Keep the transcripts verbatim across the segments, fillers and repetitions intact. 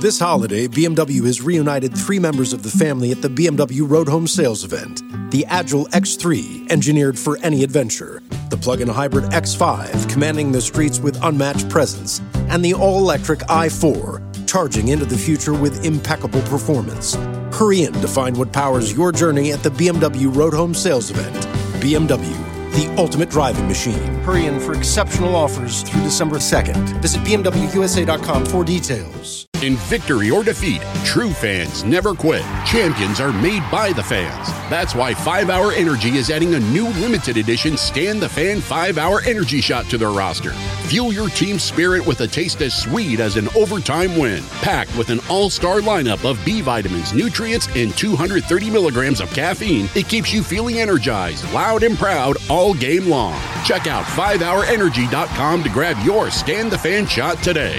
This holiday, B M W has reunited three members of the family at the B M W Road Home Sales event. The Agile X three, engineered for any adventure. The plug-in hybrid X five, commanding the streets with unmatched presence. And the all-electric i four, charging into the future with impeccable performance. Hurry in to find what powers your journey at the B M W Road Home Sales event. B M W, the ultimate driving machine. Hurry in for exceptional offers through December second. Visit B M W U S A dot com for details. In victory or defeat, true fans never quit. Champions are made by the fans. That's why five hour Energy is adding a new limited edition Stand the Fan five hour Energy Shot to their roster. Fuel your team's spirit with a taste as sweet as an overtime win. Packed with an all-star lineup of B vitamins, nutrients, and two hundred thirty milligrams of caffeine, it keeps you feeling energized, loud, and proud all game long. Check out five hour energy dot com to grab your Stand the Fan shot today.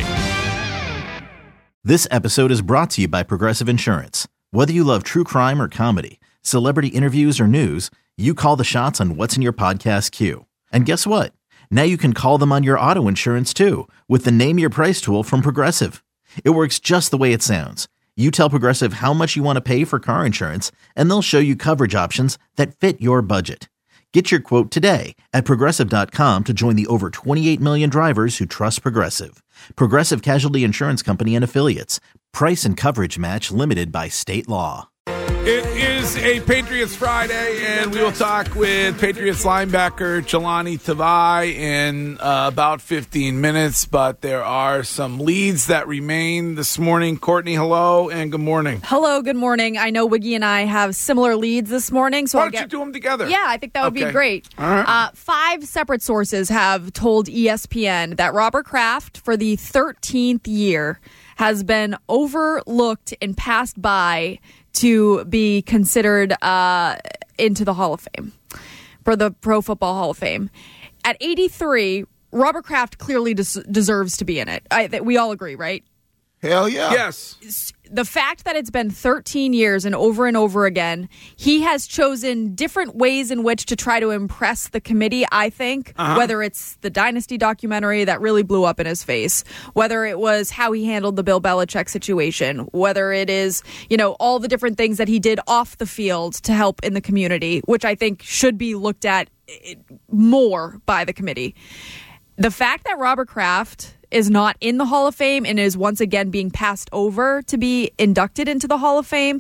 This episode is brought to you by Progressive Insurance. Whether you love true crime or comedy, celebrity interviews or news, you call the shots on what's in your podcast queue. And guess what? Now you can call them on your auto insurance too with the Name Your Price tool from Progressive. It works just the way it sounds. You tell Progressive how much you want to pay for car insurance, and they'll show you coverage options that fit your budget. Get your quote today at Progressive dot com to join the over twenty-eight million drivers who trust Progressive. Progressive Casualty Insurance Company and Affiliates. Price and coverage match limited by state law. It is a Patriots Friday, and we will talk with Patriots linebacker Jahlani Tavai in uh, about fifteen minutes, but there are some leads that remain this morning. Courtney, hello, and good morning. Hello, good morning. I know Wiggy and I have similar leads this morning. So Why I'll don't get, you do them together? Yeah, I think that would okay. be great. All right. Uh, five separate sources have told E S P N that Robert Kraft, for the thirteenth year, has been overlooked and passed by to be considered uh, into the Hall of Fame, for the Pro Football Hall of Fame. At eighty-three, Robert Kraft clearly des- deserves to be in it. I, we all agree, right? Hell yeah. Yes. The fact that it's been thirteen years and over and over again, he has chosen different ways in which to try to impress the committee, I think, uh-huh. whether it's the Dynasty documentary that really blew up in his face, whether it was how he handled the Bill Belichick situation, whether it is, you know, all the different things that he did off the field to help in the community, which I think should be looked at more by the committee. The fact that Robert Kraft is not in the Hall of Fame and is once again being passed over to be inducted into the Hall of Fame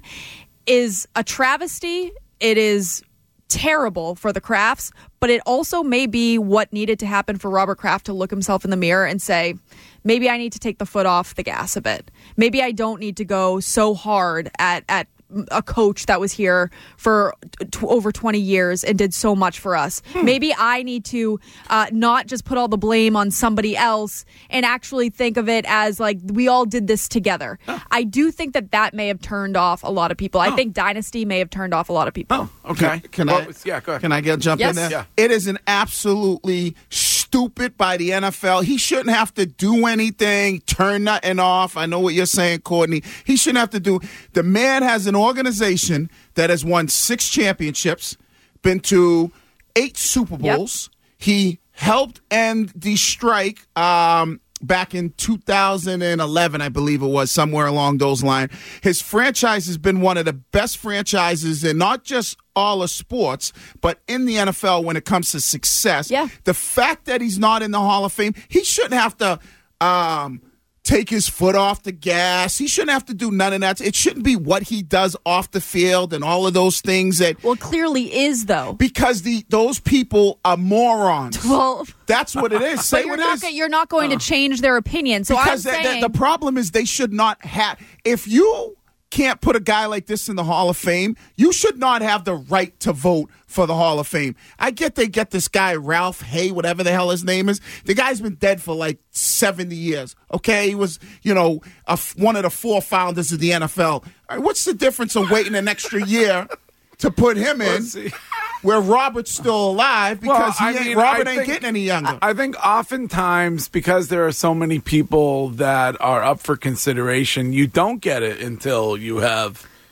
is a travesty. It is terrible for the Krafts, but it also may be what needed to happen for Robert Kraft to look himself in the mirror and say, maybe I need to take the foot off the gas a bit. Maybe I don't need to go so hard at, at a coach that was here for t- over twenty years and did so much for us. Hmm. Maybe I need to uh, not just put all the blame on somebody else and actually think of it as like we all did this together. Oh. I do think that that may have turned off a lot of people. Oh. I think Dynasty may have turned off a lot of people. Oh, okay. Can, can well, I? Yeah, go ahead. Can I get jump yes. in there? Yeah. It is an absolutely stupid by the N F L. He shouldn't have to do anything, turn nothing off. I know what you're saying, Courtney. He shouldn't have to do. The man has an organization that has won six championships, been to eight Super Bowls. Yep. He helped end the strike um, back in two thousand eleven, I believe it was, somewhere along those lines. His franchise has been one of the best franchises in not just all of sports, but in the N F L when it comes to success. Yeah. The fact that he's not in the Hall of Fame, he shouldn't have to um, take his foot off the gas. He shouldn't have to do none of that. It shouldn't be what he does off the field and all of those things that. Well, clearly is, though. Because the those people are morons. Well, that's what it is. Say but you're what not it is. Go- you're not going uh, to change their opinion. So because I'm the, saying the, the problem is they should not have. If you can't put a guy like this in the Hall of Fame, you should not have the right to vote for the Hall of Fame. I get they get this guy, Ralph Hay, whatever the hell his name is. The guy's been dead for like seventy years, okay? He was, you know, a, one of the four founders of the N F L. All right, what's the difference of waiting an extra year to put him in where Robert's still alive because well, he ain't, mean, Robert I ain't think, getting any younger? I think oftentimes because there are so many people that are up for consideration, you don't get it until you have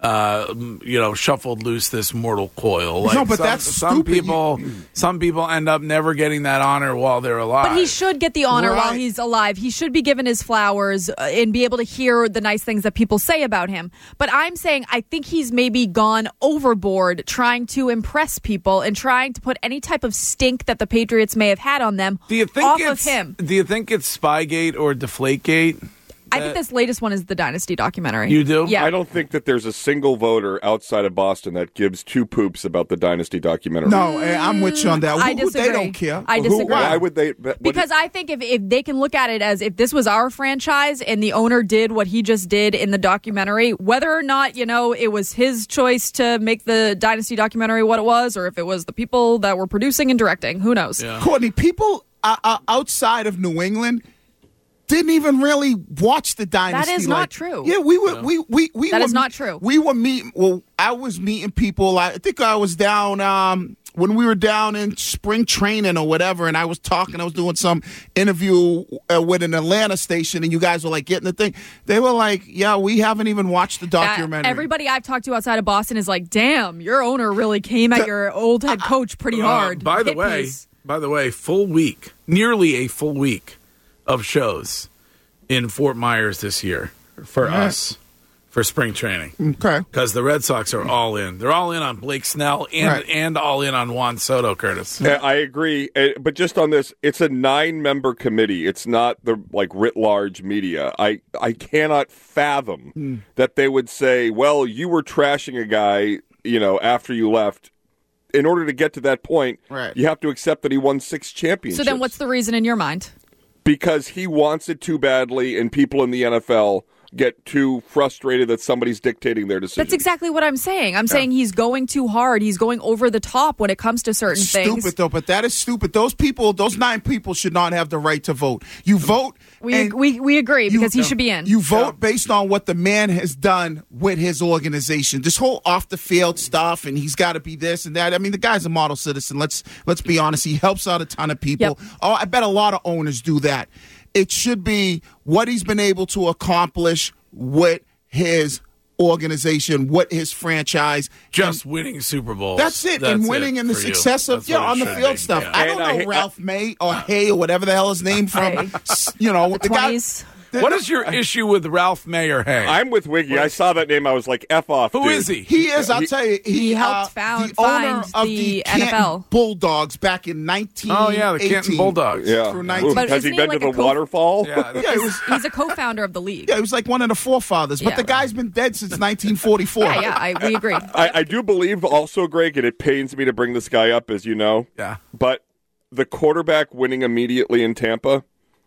uh, you know, shuffled loose this mortal coil. Like no, but some, that's some stupid. people. Some people end up never getting that honor while they're alive. But he should get the honor Right. while he's alive. He should be given his flowers uh, and be able to hear the nice things that people say about him. But I'm saying I think he's maybe gone overboard trying to impress people and trying to put any type of stink that the Patriots may have had on them Do you think off it's, of him. Do you think it's Spygate or Deflategate? I think this latest one is the Dynasty documentary. You do? Yeah. I don't think that there's a single voter outside of Boston that gives two poops about the Dynasty documentary. No, eh, I'm with you on that. I Who- who- disagree. They don't care. I Who- disagree. Why would they? What Because I think if, if they can look at it as if this was our franchise and the owner did what he just did in the documentary, whether or not, you know, it was his choice to make the Dynasty documentary what it was, or if it was the people that were producing and directing, who knows? Yeah. Courtney, people uh, uh, outside of New England didn't even really watch the Dynasty. That is not like- true. Yeah, we were. We we we. That were is not meet- true. We were meeting. Well, I was meeting people. I think I was down um, when we were down in spring training or whatever, and I was talking. I was doing some interview uh, with an Atlanta station, and you guys were like getting the thing. They were like, "Yeah, we haven't even watched the Uh, documentary." everybody I've talked to outside of Boston is like, damn, your owner really came at The- your old head coach pretty Uh, hard. by the Hit way, piece. by the way, full week, nearly a full week of shows in Fort Myers this year for Right. us for spring training okay. because the Red Sox are all in. They're all in on Blake Snell and Right. and all in on Juan Soto, Curtis. Yeah, I agree, uh, but just on this, it's a nine-member committee. It's not the like writ large media. I I cannot fathom Hmm. that they would say, "Well, you were trashing a guy, you know, after you left." In order to get to that point, Right. you have to accept that he won six So championships. then what's the reason in your mind? Because he wants it too badly, and people in the N F L get too frustrated that somebody's dictating their decisions. That's exactly what I'm saying. I'm saying he's going too hard. He's going over the top when it comes to certain Stupid things. though, but that is stupid. Those people, those nine people, should not have the right to vote. You vote. We, and we we agree you- because he should be in. You vote based on what the man has done with his organization. This whole off the field stuff, and he's got to be this and that. I mean, the guy's a model citizen. Let's let's be honest. He helps out a ton of people. Yep. Oh, I bet a lot of owners do that. It should be what he's been able to accomplish with his organization, with his franchise. Just winning Super Bowls. That's it, and winning and the for you. success of That's yeah what it on the should field be. stuff. Yeah. I And don't I know hate- Ralph May or Hay or whatever the hell his name from. Hay. s- You know the, guy. twenties. What is your issue with Ralph Mayer Hay? I'm with Wiggy. I saw that name. I was like, F off, Who dude. is he? He is. I'll He- tell you. He, He helped uh, found- the owner find of the the N F L. Canton Bulldogs back in nineteen. Oh yeah, the Canton Bulldogs. Yeah. Through Ooh, nineteen- But Has he isn't he been like to a the co- waterfall? Yeah, Yeah, it was. He's a co-founder of the league. Yeah, he was like one of the forefathers. But Yeah. the guy's been dead since nineteen forty-four. Yeah, yeah, I, we agree. I, I do believe also, Greg, and it pains me to bring this guy up, as you know. Yeah. But the quarterback winning immediately in Tampa,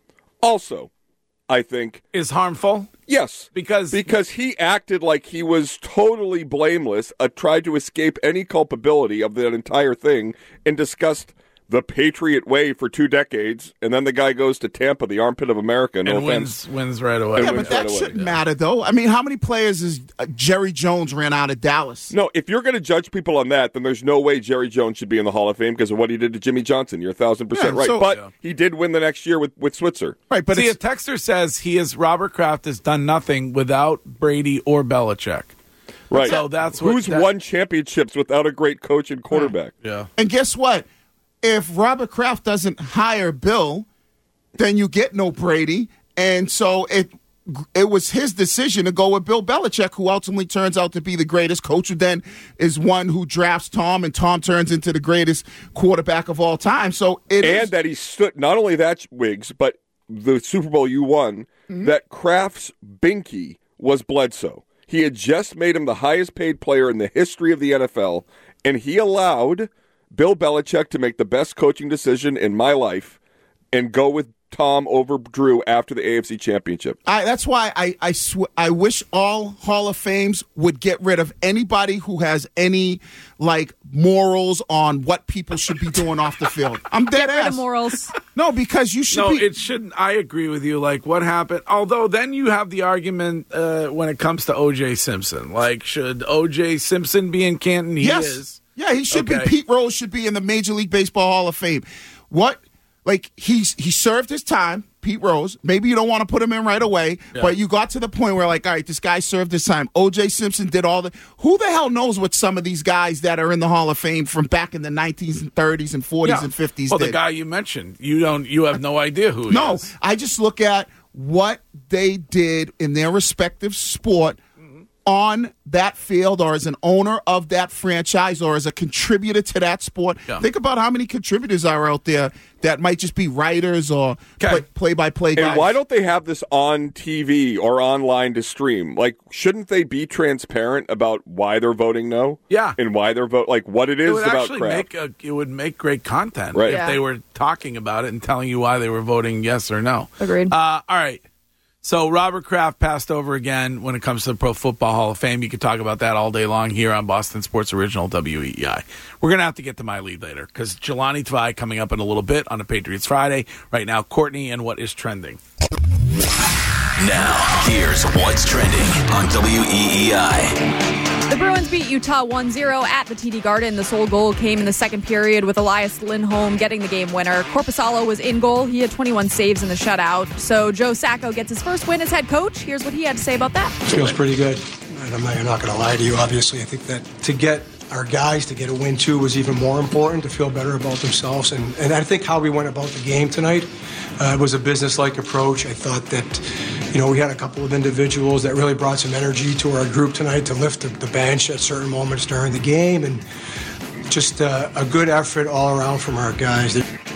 also, I think, is harmful. yes. Because- because he acted like he was totally blameless, uh, tried to escape any culpability of that entire thing, and discussed the Patriot way for two decades, and then the guy goes to Tampa, the armpit of America, no and offense. wins wins right away. And Yeah, wins but that right away. shouldn't matter, though. I mean, how many players is uh, Jerry Jones ran out of Dallas? No, if you're going to judge people on that, then there's no way Jerry Jones should be in the Hall of Fame because of what he did to Jimmy Johnson. You're a thousand percent Yeah, right. so- but Yeah. he did win the next year with, with Switzer. Right, but See, a it's, texter says he is Robert Kraft has done nothing without Brady or Belichick. Right. So that's what Who's that- won championships without a great coach and quarterback? Yeah. and guess what? If Robert Kraft doesn't hire Bill, then you get no Brady, and so it it was his decision to go with Bill Belichick, who ultimately turns out to be the greatest coach, who then is one who drafts Tom, and Tom turns into the greatest quarterback of all time. So it And is- that he stood, not only that, Wiggs, but the Super Bowl you won, Mm-hmm. that Kraft's binky was Bledsoe. He had just made him the highest paid player in the history of the N F L, and he allowed Bill Belichick to make the best coaching decision in my life and go with Tom over Drew after the A F C Championship. I, that's why I I, sw- I wish all Hall of Fames would get rid of anybody who has any like morals on what people should be doing off the field. I'm dead Get rid ass. of morals. No, because you should No, be. it shouldn't. I agree with you. Like, what happened? Although, then you have the argument uh, when it comes to O J Simpson. Like, should O J Simpson be in Canton? He yes. is. Yeah, he should Okay. be. Pete Rose should be in the Major League Baseball Hall of Fame. What? Like he's he served his time. Pete Rose. Maybe you don't want to put him in right away, Yeah. but you got to the point where, like, all right, this guy served his time. O J Simpson did all the – who the hell knows what some of these guys that are in the Hall of Fame from back in the nineties and thirties and forties Yeah. and fifties Well, did? the guy you mentioned, you don't, you have no idea who he No, is. I just look at what they did in their respective sport on that field, or as an owner of that franchise, or as a contributor to that sport. Yeah. Think about how many contributors are out there that might just be writers or Okay. play, play-by-play guys. And why don't they have this on T V or online to stream? Like, shouldn't they be transparent about why they're voting no? Yeah. And why they're voting, like, what it It is would about actually crap. make a, it would make great content Right. if Yeah. they were talking about it and telling you why they were voting yes or no. Agreed. Uh, all right. So Robert Kraft passed over again when it comes to the Pro Football Hall of Fame. You could talk about that all day long here on Boston Sports Original W E E I. We're going to have to get to my lead later because Jelani Tvai coming up in a little bit on a Patriots Friday. Right now, Courtney and what is trending. Now, here's what's trending on W E E I. The Bruins beat Utah one zero at the T D Garden. The sole goal came in the second period with Elias Lindholm getting the game winner. Korpisalo was in goal. He had twenty-one saves in the shutout. So Joe Sacco gets his first win as head coach. Here's what he had to say about that. Feels pretty good. And I'm not, I'm not going to lie to you, obviously. I think that to get our guys to get a win, too, was even more important, to feel better about themselves. And, and I think how we went about the game tonight uh, was a business-like approach. I thought that, you know, we had a couple of individuals that really brought some energy to our group tonight to lift the, the bench at certain moments during the game. And just uh, a good effort all around from our guys.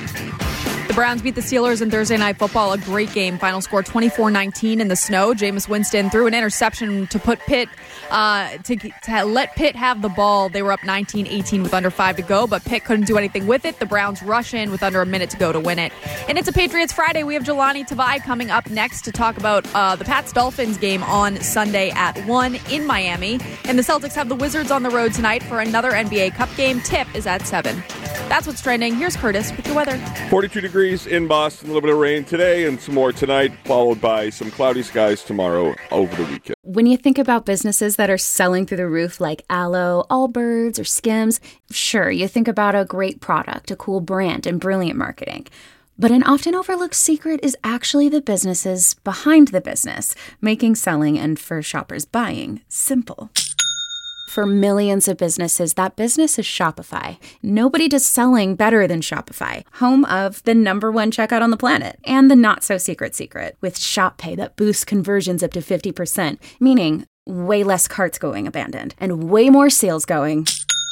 The Browns beat the Steelers in Thursday Night Football. A great game. Final score twenty-four nineteen in the snow. Jameis Winston threw an interception to put Pitt, uh, to, to let Pitt have the ball. They were up nineteen eighteen with under five to go, but Pitt couldn't do anything with it. The Browns rush in with under a minute to go to win it. And it's a Patriots Friday. We have Jelani Tvai coming up next to talk about uh, the Pats-Dolphins game on Sunday at one in Miami. And the Celtics have the Wizards on the road tonight for another N B A Cup game. Tip is at seven. That's what's trending. Here's Curtis with your weather. forty-two degrees in Boston, a little bit of rain today and some more tonight, followed by some cloudy skies tomorrow over the weekend. When you think about businesses that are selling through the roof like Aloe, Allbirds, or Skims, sure, you think about a great product, a cool brand, and brilliant marketing. But an often overlooked secret is actually the businesses behind the business, making selling and, for shoppers, buying simple. For millions of businesses, that business is Shopify. Nobody does selling better than Shopify, home of the number one checkout on the planet and the not-so-secret secret with Shop Pay that boosts conversions up to fifty percent, meaning way less carts going abandoned and way more sales going.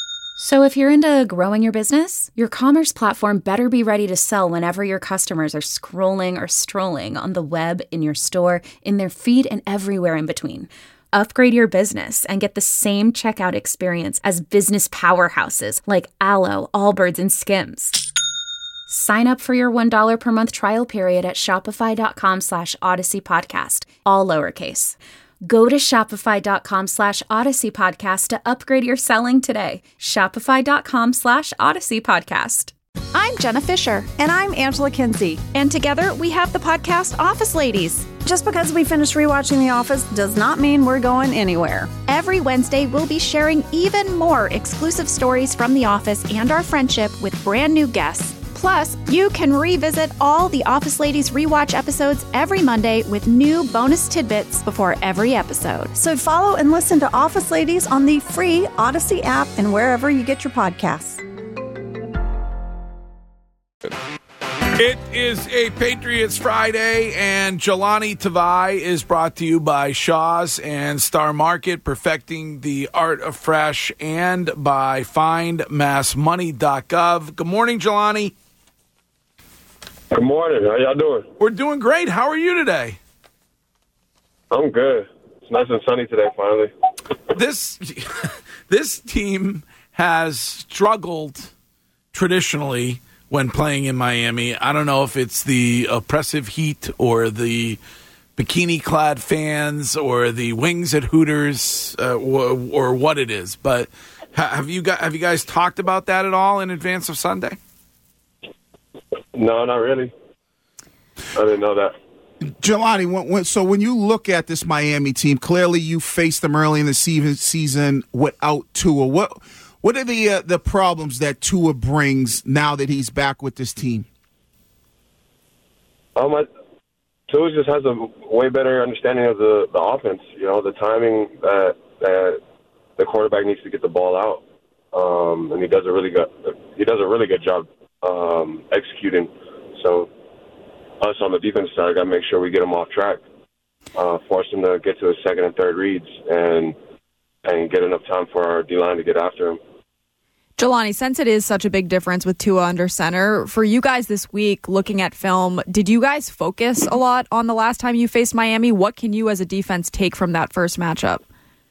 So if you're into growing your business, your commerce platform better be ready to sell whenever your customers are scrolling or strolling on the web, in your store, in their feed, and everywhere in between. Upgrade your business and get the same checkout experience as business powerhouses like Aloe, Allbirds, and Skims. Sign up for your one dollar per month trial period at shopify.com slash Odyssey Podcast, all lowercase. Go to shopify.com slash Odyssey Podcast to upgrade your selling today. Shopify.com slash Odyssey Podcast. I'm Jenna Fisher. And I'm Angela Kinsey. And together we have the podcast Office Ladies. Just because we finished rewatching The Office does not mean we're going anywhere. Every Wednesday, we'll be sharing even more exclusive stories from The Office and our friendship with brand new guests. Plus, you can revisit all the Office Ladies rewatch episodes every Monday with new bonus tidbits before every episode. So follow and listen to Office Ladies on the free Odyssey app and wherever you get your podcasts. It is a Patriots Friday, and Jelani Tvai is brought to you by Shaw's and Star Market, perfecting the art of fresh, and by find mass money dot gov. Good morning, Jelani. Good morning. How y'all doing? We're doing great. How are you today? I'm good. It's nice and sunny today, finally. This this team has struggled traditionally when playing in Miami. I don't know if it's the oppressive heat or the bikini-clad fans or the wings at Hooters uh, or, or what it is. But have you got, have you guys talked about that at all in advance of Sunday? No, not really. I didn't know that. Jelani, when, when, so when you look at this Miami team, clearly you faced them early in the season, season without Tua. What what are the uh, the problems that Tua brings now that he's back with this team? Um, I, Tua just has a way better understanding of the, the offense. You know, the timing that that the quarterback needs to get the ball out, um, and he does a really good he does a really good job um, executing. So us on the defense side, got to make sure we get him off track, uh, force him to get to his second and third reads, and and get enough time for our D-line to get after him. Jelani, since it is such a big difference with Tua under center, for you guys this week, looking at film, did you guys focus a lot on the last time you faced Miami? What can you as a defense take from that first matchup?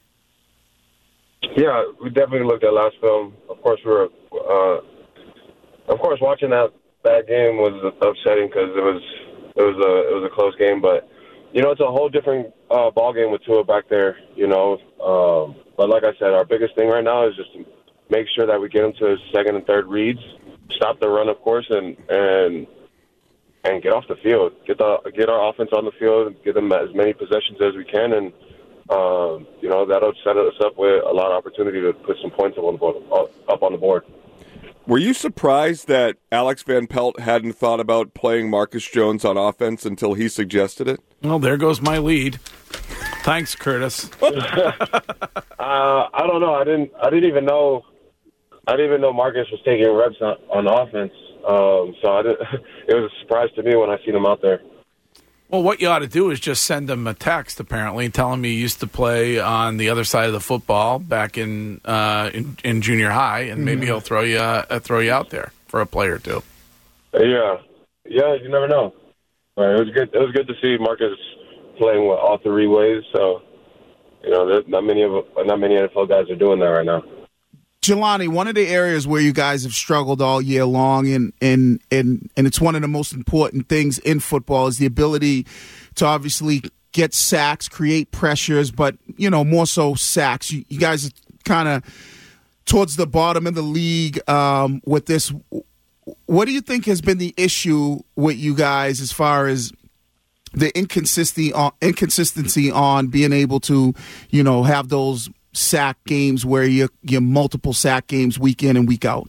Yeah, we definitely looked at last film. Of course, we were, uh, of course, watching that, that game was upsetting because it was it was a it was a close game. But you know, it's a whole different uh, ball game with Tua back there. You know, um, but like I said, our biggest thing right now is just to make sure that we get him to his second and third reads, stop the run, of course, and and and get off the field. Get the get our offense on the field, get them as many possessions as we can, and um, you know that'll set us up with a lot of opportunity to put some points up on the board. Up on the board. Were you surprised that Alex Van Pelt hadn't thought about playing Marcus Jones on offense until he suggested it? Well, there goes my lead. Thanks, Curtis. uh, I don't know. I didn't. I didn't even know. I didn't even know Marcus was taking reps on, on offense. Um, so I didn't, it was a surprise to me when I seen him out there. Well, what you ought to do is just send him a text, apparently, and tell him he used to play on the other side of the football back in uh, in, in junior high, and maybe mm-hmm. he'll throw you uh, throw you out there for a play or two. Yeah, yeah, you never know. Right, it was good. It was good to see Marcus playing with all three ways. So, you know, not many of not many N F L guys are doing that right now. Jelani, one of the areas where you guys have struggled all year long, and, and and and it's one of the most important things in football, is the ability to obviously get sacks, create pressures, but, you know, more so sacks. You, you guys are kind of towards the bottom of the league um, with this. What do you think has been the issue with you guys as far as the inconsistency on, inconsistency on being able to, you know, have those sack games where you you multiple sack games week in and week out?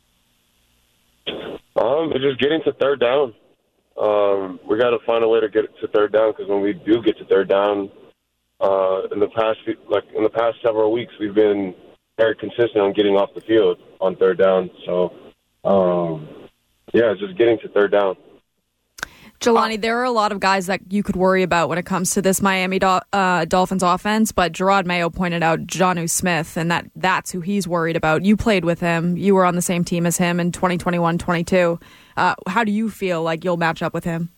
Um, it's just getting to third down. Um, we got to find a way to get to third down, because when we do get to third down, uh, in the past like in the past several weeks, we've been very consistent on getting off the field on third down. So, um, yeah, it's just getting to third down. Jelani, there are a lot of guys that you could worry about when it comes to this Miami Do- uh, Dolphins offense, but Gerard Mayo pointed out Jonnu Smith, and that that's who he's worried about. You played with him. You were on the same team as him in twenty twenty-one twenty-two. Uh, how do you feel like you'll match up with him?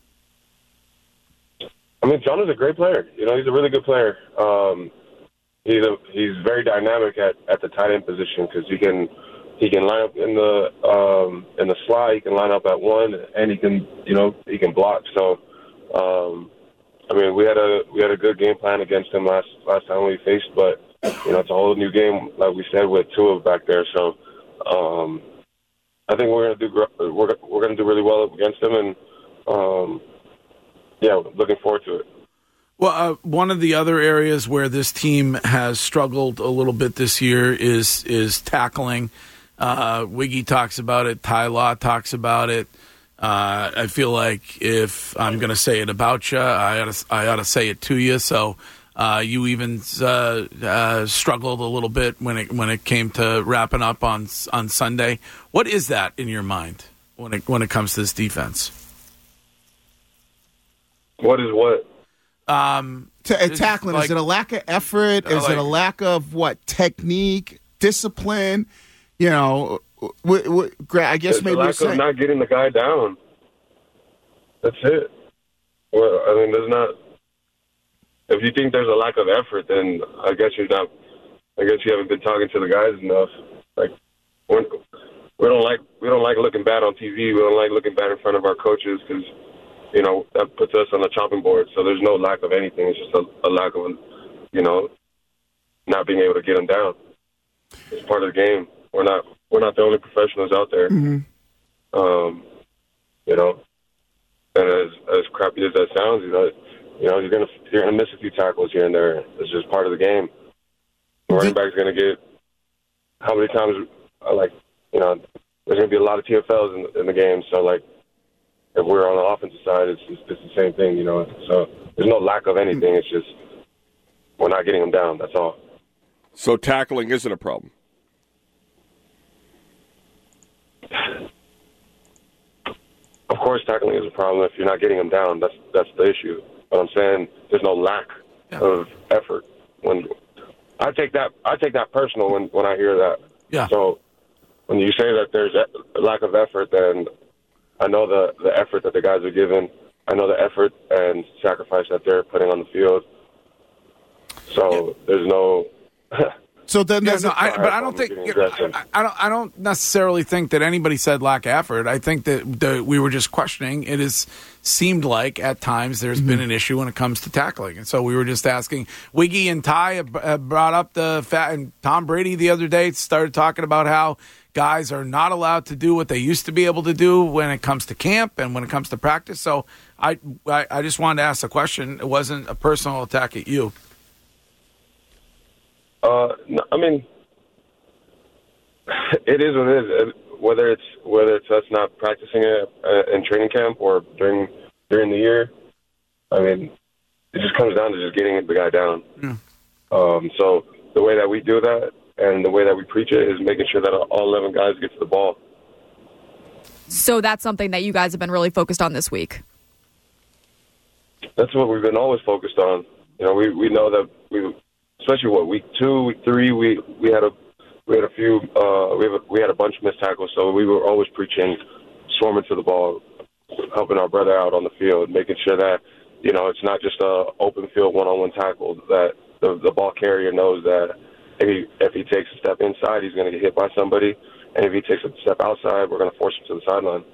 I mean, Jonnu's a great player. You know, he's a really good player. Um, he's a, he's very dynamic at, at the tight end position, because he can – He can line up in the um, in the slot. He can line up at one, and he can, you know, he can block. So, um, I mean, we had a we had a good game plan against him last last time we faced, but you know, it's a whole new game, like we said, with Tua back there. So, um, I think we're gonna do we're we're gonna do really well against him, and um, yeah, looking forward to it. Well, uh, one of the other areas where this team has struggled a little bit this year is is tackling. Uh, Wiggy talks about it. Ty Law talks about it. Uh, I feel like if I'm going to say it about you, I ought to, I ought to say it to you. So uh, you even uh, uh, struggled a little bit when it when it came to wrapping up on on Sunday. What is that in your mind when it when it comes to this defense? What is what? Um, T- tackling. Like, is it a lack of effort? Is like, it a lack of what? Technique, discipline? You know, w- w- I guess it's maybe the lack saying, of not getting the guy down. That's it. Well, I mean, there's not. If you think there's a lack of effort, then I guess you're not. I guess you haven't been talking to the guys enough. Like, we're, we don't like we don't like looking bad on T V. We don't like looking bad in front of our coaches, because, you know, that puts us on the chopping board. So there's no lack of anything. It's just a, a lack of, you know, not being able to get them down. It's part of the game. We're not we're not the only professionals out there. Mm-hmm. Um, you know, and as as crappy as that sounds, you know, you know, you're gonna you're gonna miss a few tackles here and there. It's just part of the game. The running back's gonna get how many times? Like, you know, there's gonna be a lot of T F Ls in, in the game. So, like, if we're on the offensive side, it's just, it's the same thing, you know. So there's no lack of anything. It's just we're not getting them down. That's all. So tackling isn't a problem. Of course, tackling is a problem. If you're not getting them down, that's that's the issue. But I'm saying there's no lack yeah. of effort. When I take that, I take that personal when, when I hear that. Yeah. So when you say that there's a lack of effort, then I know the the effort that the guys are giving. I know the effort and sacrifice that they're putting on the field. So yeah. there's no. So then, yeah, no, I, but I don't think you know, I, I don't. I don't necessarily think that anybody said lack of effort. I think that the, we were just questioning. It has seemed like at times there's mm-hmm. been an issue when it comes to tackling, and so we were just asking. Wiggy and Ty have brought up the fact, and Tom Brady the other day started talking about how guys are not allowed to do what they used to be able to do when it comes to camp and when it comes to practice. So I, I, I just wanted to ask the question. It wasn't a personal attack at you. Uh, no, I mean, it is what it is. Whether it's whether it's us not practicing it uh, in training camp or during during the year, I mean, it just comes down to just getting the guy down. Yeah. Um, so the way that we do that and the way that we preach it is making sure that all eleven guys get to the ball. So that's something that you guys have been really focused on this week. That's what we've been always focused on. You know, we we know that we. Especially what week two, week three, we, we had a we had a few uh, we have a, we had a bunch of missed tackles, so we were always preaching swarming to the ball, helping our brother out on the field, making sure that you know it's not just a open field one on one tackle. That the, the ball carrier knows that if he if he takes a step inside, he's going to get hit by somebody, and if he takes a step outside, we're going to force him to the sideline.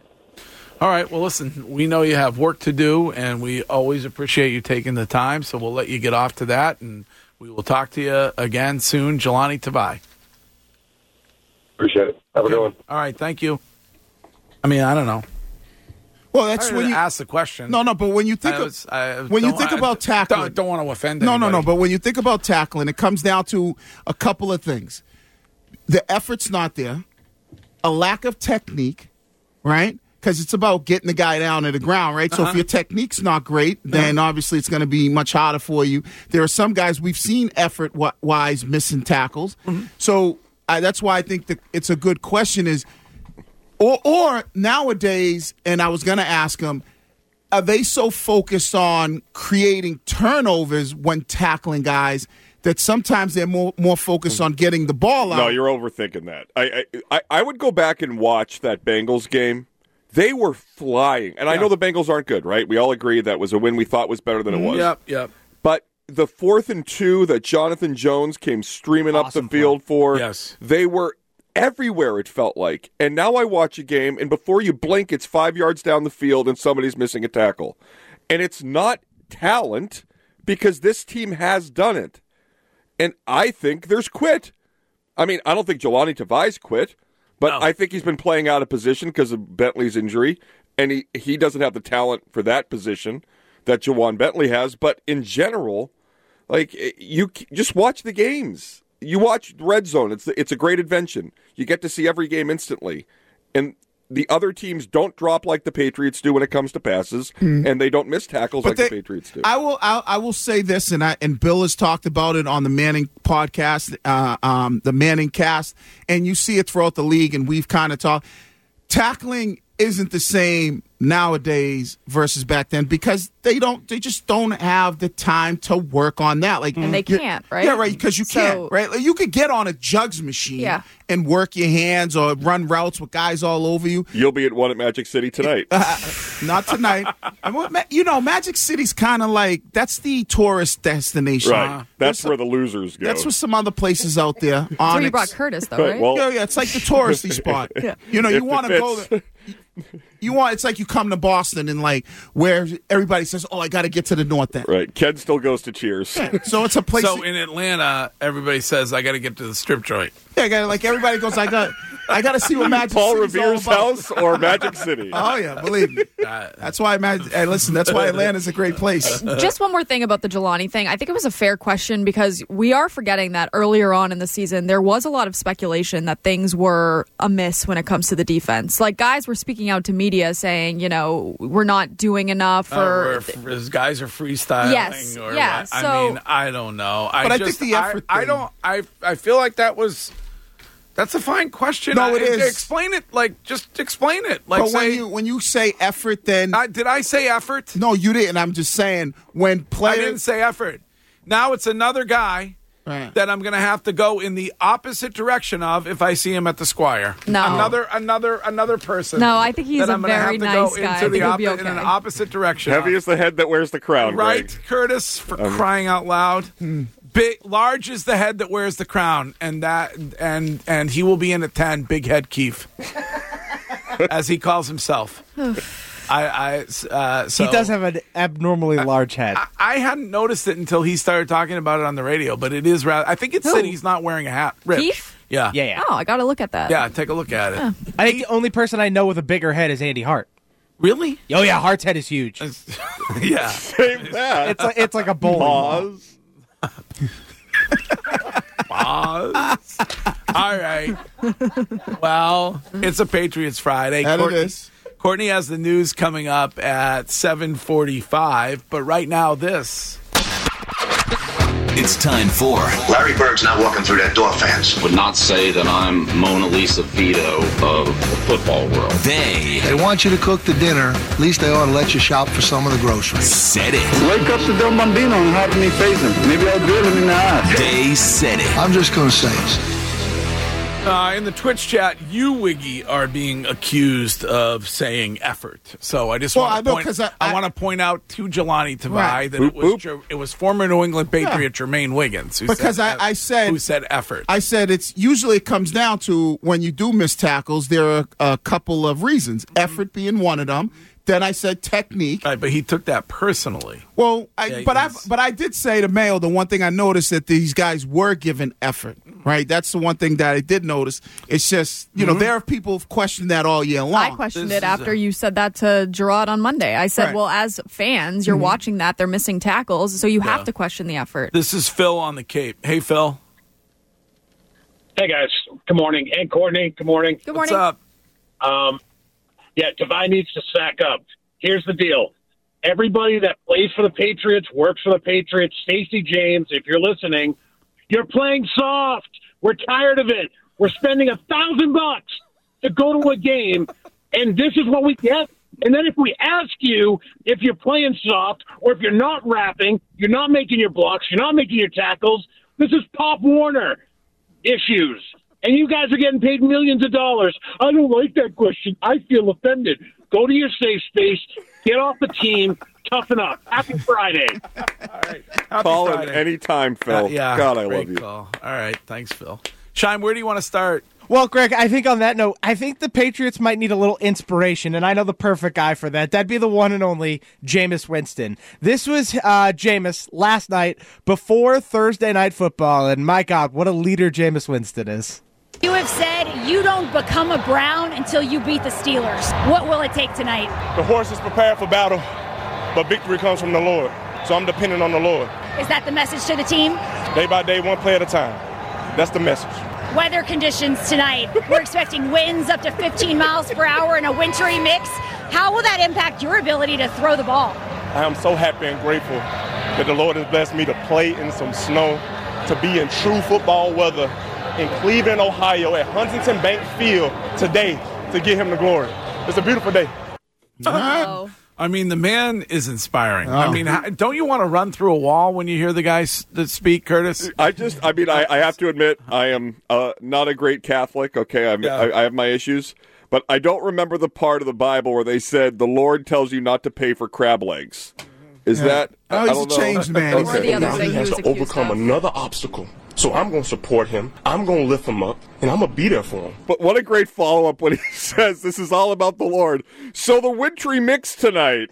All right. Well, listen, we know you have work to do, and we always appreciate you taking the time. So we'll let you get off to that, and we will talk to you again soon. Jelani Tavai. Appreciate it. Have a good one. All right. Thank you. I mean, I don't know. Well, that's I when you ask the question. No, no, but when you think I was, I of, when you think I, about tackling, don't, don't want to offend no, anybody. no, no. But when you think about tackling, it comes down to a couple of things: the effort's not there, a lack of technique, right? Because it's about getting the guy down to the ground, right? So uh-huh. if your technique's not great, then uh-huh. obviously it's going to be much harder for you. There are some guys we've seen effort-wise missing tackles. Mm-hmm. So uh, that's why I think that it's a good question is, or, or nowadays, and I was going to ask them, are they so focused on creating turnovers when tackling guys that sometimes they're more more focused on getting the ball out? No, you're overthinking that. I I, I would go back and watch that Bengals game. They were flying. And yeah. I know the Bengals aren't good, right? We all agree that was a win we thought was better than it was. Yep, yep. But the fourth and two that Jonathan Jones came streaming awesome up the field play. for, yes. they were everywhere, it felt like. And now I watch a game, and before you blink, it's five yards down the field and somebody's missing a tackle. And it's not talent because this team has done it. And I think there's quit. I mean, I don't think Jelani Tavai's quit. But no. I think he's been playing out of position because of Bentley's injury, and he, he doesn't have the talent for that position that Jawan Bentley has. But in general, like you just watch the games. You watch Red Zone. It's it's a great invention. You get to see every game instantly, and the other teams don't drop like the Patriots do when it comes to passes, mm. and they don't miss tackles but like they, the Patriots do. I will I, I will say this, and I, and Bill has talked about it on the Manning podcast, uh, um, the Manning cast, and you see it throughout the league, and we've kind of talked. Tackling isn't the same nowadays versus back then because they don't they just don't have the time to work on that. Like, and they can't, right? Yeah, right, because you so, can't, right? Like, you could get on a jugs machine yeah. and work your hands or run routes with guys all over you. You'll be at one at Magic City tonight. Uh, not tonight. I mean, you know, Magic City's kind of like, that's the tourist destination. Right. Uh, that's some, where the losers go. That's where some other places out there. That's where you brought Curtis, though, right? Well, yeah, yeah, it's like the touristy spot. Yeah. You know, you want to go there. You want, it's like you come to Boston and like where everybody says, "Oh, I got to get to the north end." Right. Ken still goes to Cheers. Yeah. So it's a place. So that, in Atlanta, everybody says, "I got to get to the strip joint." Yeah, I gotta, like everybody goes, "I got, I got to see what Magic Paul City's Revere's all about." house or Magic City. Oh yeah, believe me. That's why Magic. Hey, listen, that's why Atlanta's a great place. Just one more thing about the Jelani thing. I think it was a fair question because we are forgetting that earlier on in the season there was a lot of speculation that things were amiss when it comes to the defense. Like guys were speaking out to media media saying, you know, we're not doing enough, or uh, his guys are freestyling. Yes, or yeah. what. So, I mean, I don't know. I But I just, think the effort I, I thing- don't. I I feel like that was. That's a fine question. No, it I, is. Explain it. Like, just explain it. Like, but when say, you when you say effort, then I, did I say effort? No, you didn't. I'm just saying when players. I didn't say effort. Now it's another guy right. that I'm going to have to go in the opposite direction of if I see him at the Squire. No. Another another another person. No, I think he's that a I'm gonna very have to nice go guy. I Into think the he'll be oppo- in an okay. opposite direction. Heavy of. is the head that wears the crown, Right, Greg. Curtis, for Um, crying out loud. Big, large is the head that wears the crown, and that and and he will be in at ten. Big head Keefe, as he calls himself. I, I uh, so he does have an abnormally large head. I, I hadn't noticed it until he started talking about it on the radio, but it is rather. I think it Who? said he's not wearing a hat. Rich. Keefe? Yeah. Yeah, yeah. Oh, I got to look at that. Yeah, take a look at it. I think the only person I know with a bigger head is Andy Hart. Really? Oh yeah, Hart's head is huge. Yeah. Save that. It's like it's like a bowling ball. Pause. Pause. All right. Well, it's a Patriots Friday. That it Courtney, is. Courtney has the news coming up at seven forty-five, but right now this. It's time for Larry Bird's not walking through that door, fans. Would not say that I'm Mona Lisa Vito of the football world. They They want you to cook the dinner. At least they ought to let you shop for some of the groceries. said it. Wake up to Del Bambino and have me face him. Maybe I'll drill him in the eye. They said it. I'm just going to say it. Uh, in the Twitch chat, you, Wiggy, are being accused of saying effort. So I just Well, want I to know, point, 'cause I- I, I- want to point out to Jelani Tavai Right. that Boop, it was boop. Jer- it was former New England Patriot Jermaine Wiggins who Because said, I, I said who said effort. I said it's usually it comes down to when you do miss tackles, there are a couple of reasons. Effort being one of them. Then I said technique. Right, but he took that personally. Well, I, Yeah, but I he's- but I did say to Mayo the one thing I noticed that these guys were given effort. Right, that's the one thing that I did notice. It's just you know there are people who've questioned that all year long. I questioned This it is after a- you said that to Gerard on Monday. I said, Right. well, as fans, you're watching that. They're missing tackles, so you have Yeah. to question the effort. This is Phil on the Cape. Hey, Phil. Hey guys, good morning. And Courtney, good morning. Good What's morning. up? Um, yeah, Tavai needs to sack up. Here's the deal. Everybody that plays for the Patriots, works for the Patriots, Stacey James, if you're listening, you're playing soft. We're tired of it. We're spending a thousand bucks to go to a game, and this is what we get. And then if we ask you if you're playing soft or if you're not rapping, you're not making your blocks, you're not making your tackles, this is Pop Warner issues. And you guys are getting paid millions of dollars. I don't like that question. I feel offended. Go to your safe space. Get off the team. Toughen up. Happy Friday. All right. Happy Call in Friday. anytime, Phil. Uh, yeah. God, I great love you. Call. All right. Thanks, Phil. Shime, where do you want to start? Well, Greg, I think on that note, I think the Patriots might need a little inspiration, and I know the perfect guy for that. That'd be the one and only Jameis Winston. This was uh, Jameis last night before Thursday Night Football, and my God, what a leader Jameis Winston is. You have said you don't become a Brown until you beat the Steelers. What will it take tonight? The horse is prepared for battle, but victory comes from the Lord. So I'm dependent on the Lord. Is that the message to the team? Day by day, one play at a time. That's the message. Weather conditions tonight. We're expecting winds up to fifteen miles per hour in a wintry mix. How will that impact your ability to throw the ball? I am so happy and grateful that the Lord has blessed me to play in some snow, to be in true football weather in Cleveland, Ohio at Huntington Bank Field today to give him the glory. It's a beautiful day. Oh. I mean, the man is inspiring. Oh. I mean, how, don't you want to run through a wall when you hear the guy s- that speak, Curtis? I just, I mean, I, I have to admit, I am uh, not a great Catholic. Okay, I'm, Yeah. I, I have my issues, but I don't remember the part of the Bible where they said the Lord tells you not to pay for crab legs. Is Yeah. that? Oh, I he's don't a know. changed man. Okay. Or the other Now thing he he has was to accused overcome of. another obstacle. So I'm going to support him. I'm going to lift him up, and I'm going to be there for him. But what a great follow up when he says this is all about the Lord. So the wintry mix tonight.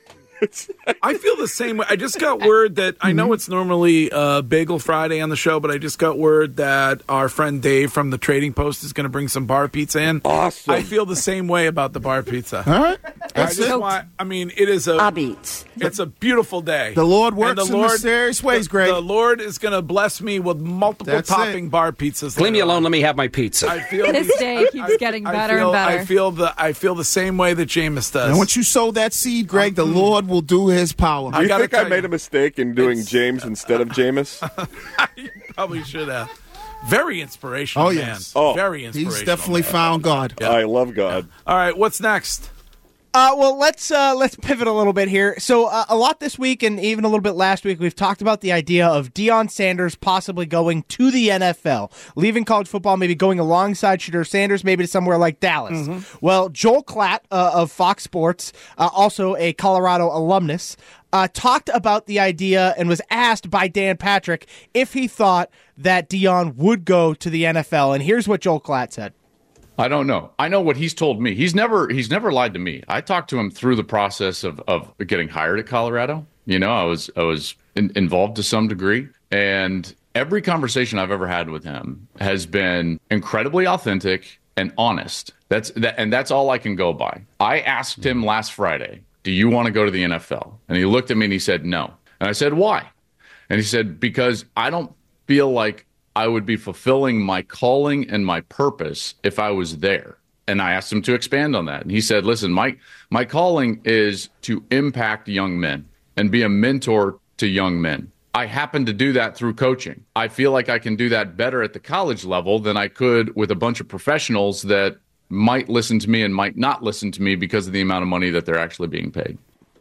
I feel the same way. I just got word that I Mm-hmm. know it's normally uh, Bagel Friday on the show, but I just got word that our friend Dave from the Trading Post is going to bring some bar pizza in. Awesome. I feel the same way about the bar pizza. All right. I just it. want, I mean, it is a it's a beautiful day. The Lord works And the in Lord, mysterious ways, the, Greg. The Lord is going to bless me with multiple That's topping it. bar pizzas. Leave me later alone. on. Let me have my pizza. I feel This the- day I- keeps I- getting I better feel, and better. I feel the I feel the same way that Jameis does. And once you sow that seed, Greg, the Lord will do his power. Do you gotta think I tell made you. a mistake in doing James instead of Jameis? You probably should have. Very inspirational, Oh, man. yes. Oh, Very inspirational. He's definitely man. found God. I love God. All right, what's next? Uh, well, let's uh, let's pivot a little bit here. So, uh, a lot this week, and even a little bit last week, we've talked about the idea of Deion Sanders possibly going to the N F L, leaving college football, maybe going alongside Shedeur Sanders, maybe to somewhere like Dallas. Mm-hmm. Well, Joel Klatt uh, of Fox Sports, uh, also a Colorado alumnus, uh, talked about the idea and was asked by Dan Patrick if he thought that Deion would go to the N F L. And here's what Joel Klatt said. I don't know. I know what he's told me. He's never he's never lied to me. I talked to him through the process of, of getting hired at Colorado. You know, I was I was in, involved to some degree, and every conversation I've ever had with him has been incredibly authentic and honest. That's that, and that's all I can go by. I asked him last Friday, "Do you want to go to the N F L?" And he looked at me and he said, "No." And I said, "Why?" And he said, "Because I don't feel like I would be fulfilling my calling and my purpose if I was there." And I asked him to expand on that. And he said, listen, my, my calling is to impact young men and be a mentor to young men. I happen to do that through coaching. I feel like I can do that better at the college level than I could with a bunch of professionals that might listen to me and might not listen to me because of the amount of money that they're actually being paid.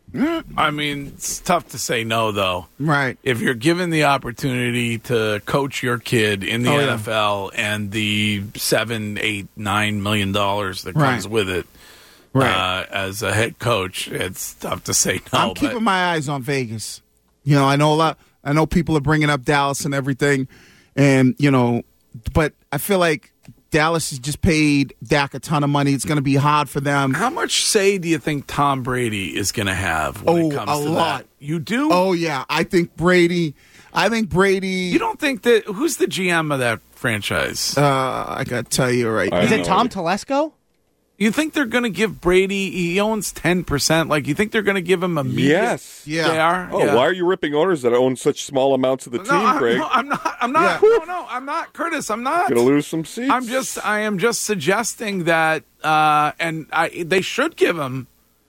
I mean, it's tough to say no, though. Right. If you're given the opportunity to coach your kid in the Oh, N yeah. F L and the seven, eight, nine million dollars that Right. comes with it, Right. uh, as a head coach, it's tough to say no. I'm but keeping my eyes on Vegas. You know, I know a lot. I know people are bringing up Dallas and everything, and you know, but I feel like Dallas has just paid Dak a ton of money. It's going to be hard for them. How much say do you think Tom Brady is going to have when Oh, it comes a to lot. that? You do? Oh yeah, I think Brady. I think Brady. You don't think that? Who's the G M of that franchise? Uh, I got to tell you right now. Is it Tom Telesco? You think they're going to give Brady? He owns ten percent. Like, you think they're going to give him a media? Yes. Yeah. They are. Oh, Yeah. why are you ripping owners that own such small amounts of the No, team, I'm, Greg? no, I'm not. I'm not. Yeah. No, no, I'm not, Curtis. I'm not. Gonna lose some seats. I'm just. I am just suggesting that, uh, and I they should give him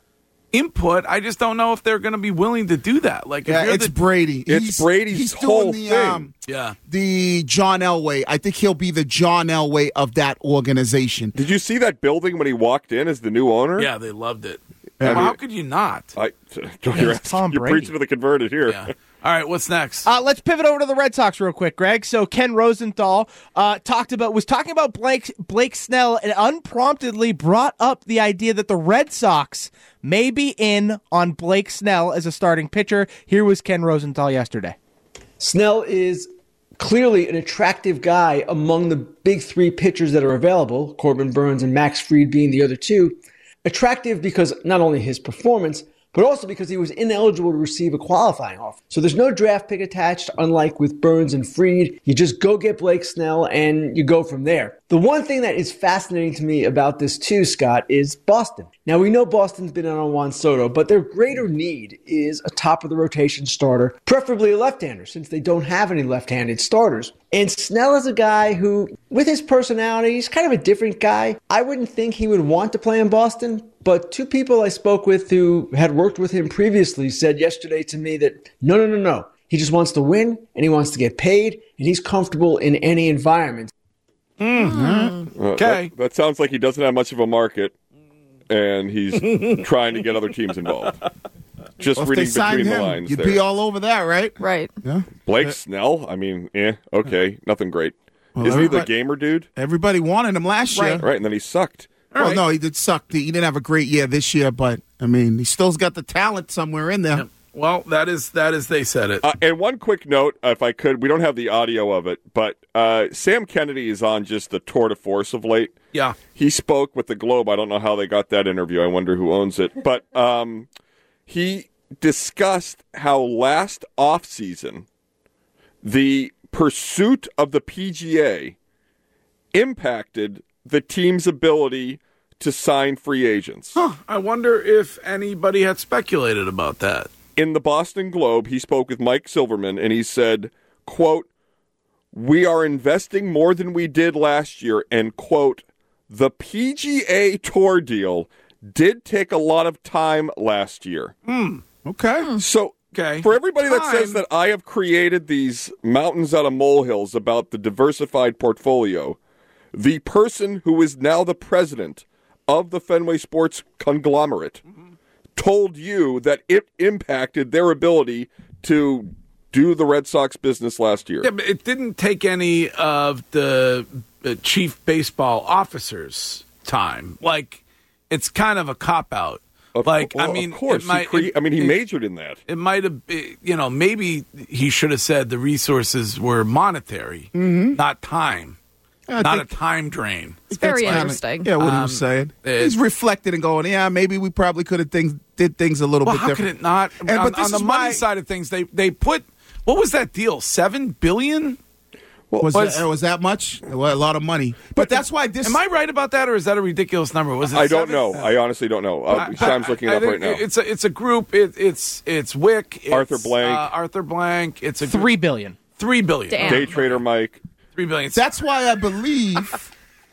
input. I just don't know if they're going to be willing to do that. Like, if Yeah, you're it's the, Brady. It's he's, Brady's he's whole doing the, thing. Um, yeah. the John Elway. I think he'll be the John Elway of that organization. Did you see that building when he walked in as the new owner? Yeah, they loved it. I well, mean- how could you not? I, you're it's Tom you're Brady. preaching to the converted here. Yeah. All right, what's next? Uh, let's pivot over to the Red Sox real quick, Greg. So Ken Rosenthal uh, talked about was talking about Blake Blake Snell and unpromptedly brought up the idea that the Red Sox may be in on Blake Snell as a starting pitcher. Here was Ken Rosenthal yesterday. Snell is clearly an attractive guy among the big three pitchers that are available, Corbin Burnes and Max Fried being the other two. Attractive because not only his performance, but also because he was ineligible to receive a qualifying offer. So there's no draft pick attached, unlike with Burnes and Fried. You just go get Blake Snell and you go from there. The one thing that is fascinating to me about this too, Scott, is Boston. Now we know Boston's been on Juan Soto, but their greater need is a top of the rotation starter, preferably a left-hander, since they don't have any left-handed starters. And Snell is a guy who, with his personality, he's kind of a different guy. I wouldn't think he would want to play in Boston, but two people I spoke with who had worked with him previously said yesterday to me that no, no, no, no. He just wants to win, and he wants to get paid, and he's comfortable in any environment. Uh, Okay. That, that sounds like he doesn't have much of a market, and he's trying to get other teams involved. Just Well, if they reading signed between the him, lines you'd there. be all over that, right? Right. Yeah. Blake Snell, I mean, eh, okay, nothing great. Well, Isn't he the everybody- gamer dude? Everybody wanted him last year. Right, and then he sucked. Well, no, he did suck. He didn't have a great year this year, but I mean, he still's got the talent somewhere in there. Well, that is that is they said it. Uh, and one quick note, if I could, we don't have the audio of it, but uh, Sam Kennedy is on just the tour de force of late. Yeah. He spoke with the Globe. I don't know how they got that interview. I wonder who owns it. But um, he discussed how last offseason the pursuit of the P G A impacted the team's ability to sign free agents. Huh. I wonder if anybody had speculated about that. In the Boston Globe, he spoke with Mike Silverman, and he said, quote, "We are investing more than we did last year," and, quote, "the P G A Tour deal did take a lot of time last year." Hmm. Okay. So okay. for everybody that Time. says that I have created these mountains out of molehills about the diversified portfolio, the person who is now the president of the Fenway Sports conglomerate mm-hmm. told you that it impacted their ability to do the Red Sox business last year. Yeah, but it didn't take any of the uh, chief baseball officers' time. Like, it's kind of a cop-out. Of, like, well, I mean, of course. It might, he cre- I mean, he it, majored in that. It might have, you know, maybe he should have said the resources were monetary, mm-hmm. not time. I not think, a time drain. It's very kinda, interesting. Yeah, what um, he was saying. It, He's reflected and going, yeah, maybe we probably could have things did things a little well, bit how different. could it not? And, on but this on the is money why, side of things, they they put what was that deal? Seven billion. Was, was, that, was that much? Well, a lot of money. But, but that's why this. Am I right about that, or is that a ridiculous number? Was it? I don't seven? know. I honestly don't know. Uh, Sham's looking it I up right now. It's a it's a group. It, it's it's Wick. It's, Arthur Blank. Uh, Arthur Blank. It's a three billion. Three billion. Damn. Day trader Mike. Three billion. That's why I believe.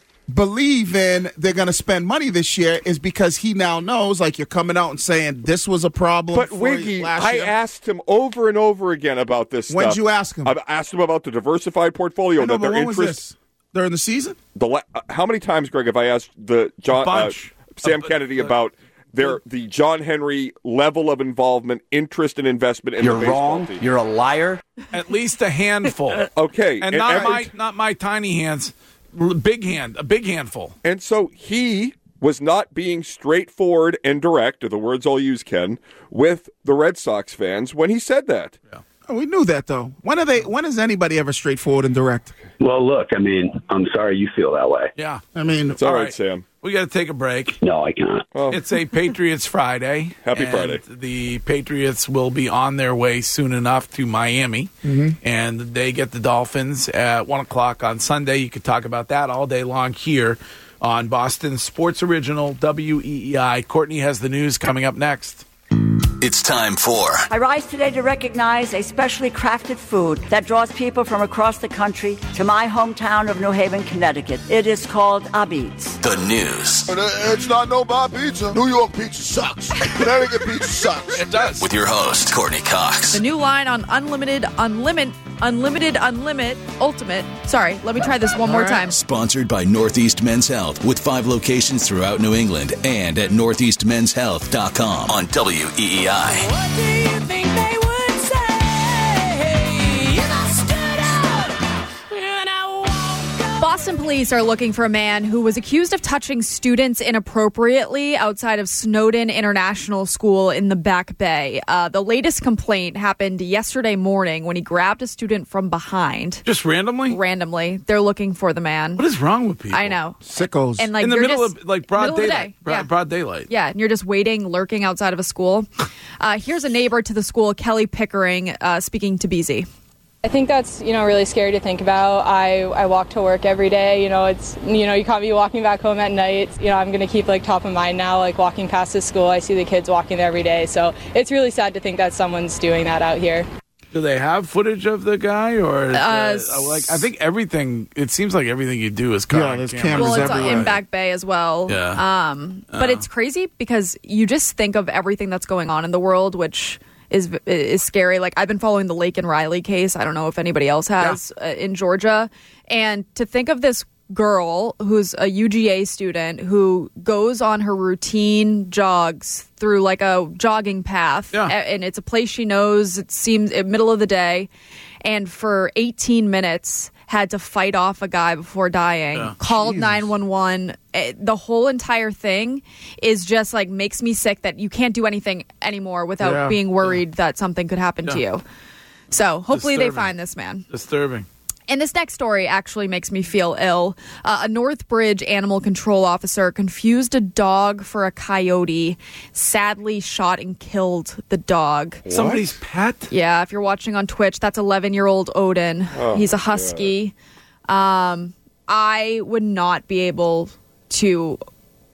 believe in they're going to spend money this year is because he now knows, like, you're coming out and saying this was a problem. But for Wiggy, last I year. asked him over and over again about this When'd stuff. you ask him? I asked him about the diversified portfolio. I know, that but their when was interest. this? During the season? The la- uh, how many times, Greg, have I asked the John uh, bunch. Sam Uh, Kennedy uh, about their the John Henry level of involvement, interest, and investment in You're the baseball wrong. team? You're a liar. At least a handful. Okay, and, not every- my not my tiny hands. Big hand, a big handful. And so he was not being straightforward and direct, or the words I'll use, Ken, with the Red Sox fans when he said that. Yeah. Oh, we knew that, though. When are they? When is anybody ever straightforward and direct? Well, look, I mean, I'm sorry you feel that way. Yeah. I mean, It's all, all right, right. Sam. We got to take a break. No, I cannot. Well, It's a Patriots Friday. Happy and Friday. The Patriots will be on their way soon enough to Miami, Mhm. and they get the Dolphins at one o'clock on Sunday. You could talk about that all day long here on Boston Sports Original W E E I. Courtney has the news coming up next. It's time for I rise today to recognize a specially crafted food that draws people from across the country to my hometown of New Haven, Connecticut. It is called Abitz. the news But uh, it's not no Bob pizza. New York pizza sucks. Connecticut pizza sucks. It does. with your host, Courtney Cox. The new line on Unlimited, Unlimited, Unlimited, Unlimited, Ultimate. Sorry, let me try this one more time. Sponsored by Northeast Men's Health with five locations throughout New England and at northeast men's health dot com on W E E I. What do you think they would say if I stood up and I walked up? Boston police are looking for a man who was accused of touching students inappropriately outside of Snowden International School in the Back Bay. Uh, the latest complaint happened yesterday morning when he grabbed a student from behind. Just randomly? Randomly. They're looking for the man. What is wrong with people? I know. Sickos. And like In the you're middle just- of like broad middle of the daylight. day. Broad, Yeah. broad daylight. Yeah, and you're just waiting, lurking outside of a school. Uh, here's a neighbor to the school, Kelly Pickering, uh, speaking to B Z. I think that's, you know, really scary to think about. I, I walk to work every day. You know, it's, you know, you caught me walking back home at night. You know, I'm going to keep, like, top of mind now, like, walking past this school. I see the kids walking there every day. So it's really sad to think that someone's doing that out here. Do they have footage of the guy, or is Uh, there- like I think everything? It seems like everything you do is caught Yeah, on there's camera. cameras Well, it's everywhere. in Back Bay as well. Yeah. Um, but Uh. it's crazy because you just think of everything that's going on in the world, which is is scary. Like, I've been following the Lake and Riley case. I don't know if anybody else has uh, in Georgia. And to think of this girl who's a U G A student who goes on her routine jogs through like a jogging path, Yeah. a- and it's a place she knows. It seems in middle of the day, and for eighteen minutes had to fight off a guy before dying. Yeah. Called nine one one. Eh, The whole entire thing is just like makes me sick that you can't do anything anymore without Yeah. being worried that something could happen to Yeah. you. So hopefully they Disturbing. find this man. Disturbing. And this next story actually makes me feel ill. Uh, a Northbridge animal control officer confused a dog for a coyote, sadly shot and killed the dog. Somebody's pet. Yeah, if you're watching on Twitch, that's eleven-year-old Odin. Oh, He's a husky. Um, I would not be able to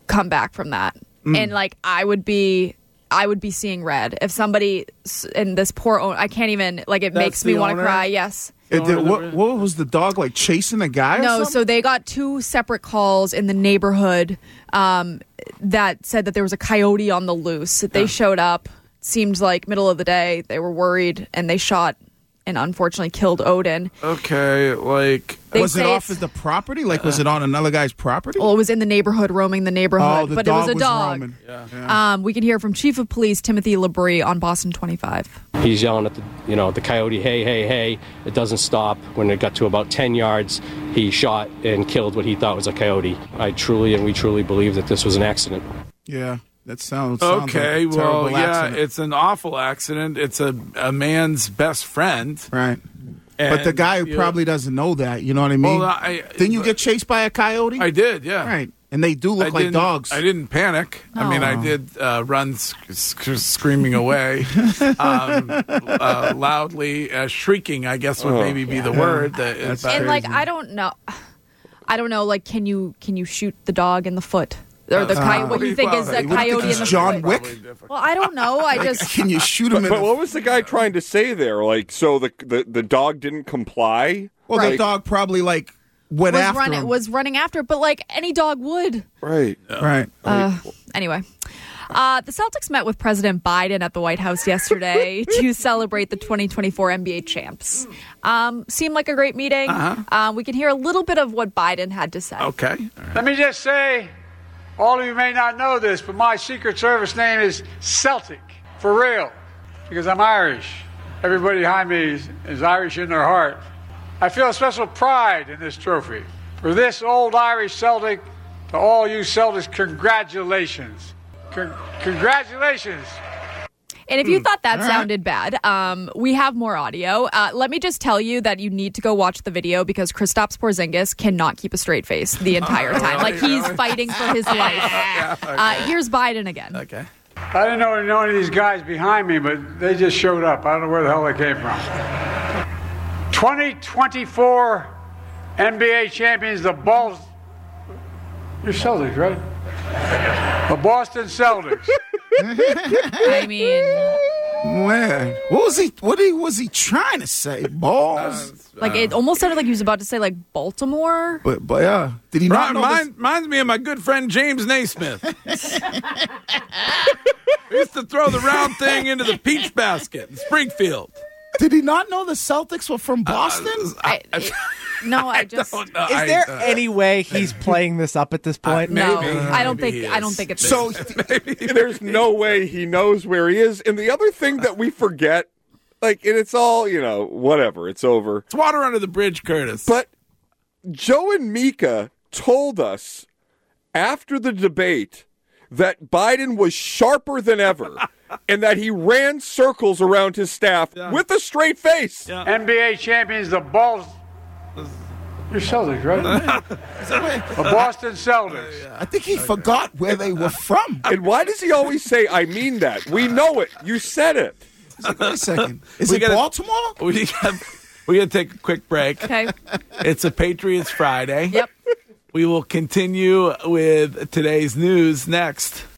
come back from that. Mm. And like I would be I would be seeing red if somebody and this poor owner, I can't even like it That's makes me the want to owner? cry. Yes. It did- what, what was the dog like chasing a guy? Or No, something? so they got two separate calls in the neighborhood um, that said that there was a coyote on the loose. They showed up, seemed like middle of the day. They were worried, and they shot and unfortunately killed Odin. Okay, like They was it say off it's- of the property? Like, was it on another guy's property? Well, it was in the neighborhood, roaming the neighborhood, Oh, the but it was dog a was dog. roaming. Yeah. Um, we can hear from Chief of Police Timothy Labrie on Boston twenty-five. He's yelling at the, you know, the coyote, hey, hey, hey. It doesn't stop. When it got to about ten yards, he shot and killed what he thought was a coyote. I truly and we truly believe that this was an accident. Yeah, that sounds, sounds Okay, like a well, terrible yeah, accident. it's an awful accident. It's a, a man's best friend. Right. But the And guy you- probably doesn't know that. You know what I mean? Well, I- Didn't you get chased by a coyote? I did, yeah. Right. And they do look I like didn't- dogs. I didn't panic. I mean, I Oh. did uh, run sc- sc- screaming away um, uh, loudly, uh, shrieking, I guess would Oh. maybe be the Yeah. word. That That's but- And like I don't know, I don't know. Like, can you can you shoot the dog in the foot or the Uh, coyote? What you think well, is what a do you think coyote he's in the John foot? Wick? Well, I don't know. I just Can you shoot him But, in but the what was the guy trying to say there? Like, so the the, the dog didn't comply? Well, the Like- dog probably like went was after running him. was running after, but like any dog would. Right. Right. Uh, anyway. Uh, the Celtics met with President Biden at the White House yesterday to celebrate the twenty twenty-four N B A champs. Um, seemed like a great meeting. Uh-huh. Um, we can hear a little bit of what Biden had to say. Okay. Let me just say, all of you may not know this, but my Secret Service name is Celtic, for real, because I'm Irish. Everybody behind me is, is Irish in their heart. I feel a special pride in this trophy. For this old Irish Celtic, to all you Celtics, congratulations. Con- congratulations. And if you thought that All right. sounded bad, um, we have more audio. Uh, let me just tell you that you need to go watch the video because Kristaps Porzingis cannot keep a straight face the entire time. Like he's fighting for his life. Uh, here's Biden again. Okay. I didn't know, know any of these guys behind me, but they just showed up. I don't know where the hell they came from. twenty twenty-four N B A champions, the Bulls. You're Celtics, right? The Boston Celtics. I mean, Man, what was he? What he, was he trying to say? Balls. like it almost sounded like he was about to say like Baltimore. But but yeah, did he not Remi- know this? mind- reminds me of my good friend James Naismith. He used to throw the round thing into the peach basket in Springfield. Did he not know the Celtics were from Boston? I, it- no, I just don't know. Is I- there uh, any way he's playing this up at this point? no. Maybe. I don't Maybe think he I don't is. think it's So There's no way he knows where he is. And the other thing that we forget, like, and it's all, you know, whatever, it's over. It's water under the bridge, Curtis. But Joe and Mika told us after the debate that Biden was sharper than ever and that he ran circles around his staff with a straight face. N B A champions, the Bulls. You're Celtics, right? The Boston Celtics. I think he forgot where they were from. And why does he always say, I mean that? We know it. You said it. Wait a second. Is We it gotta- Baltimore? we got we got to take a quick break. okay. It's a Patriots Friday. Yep. We will continue with today's news next.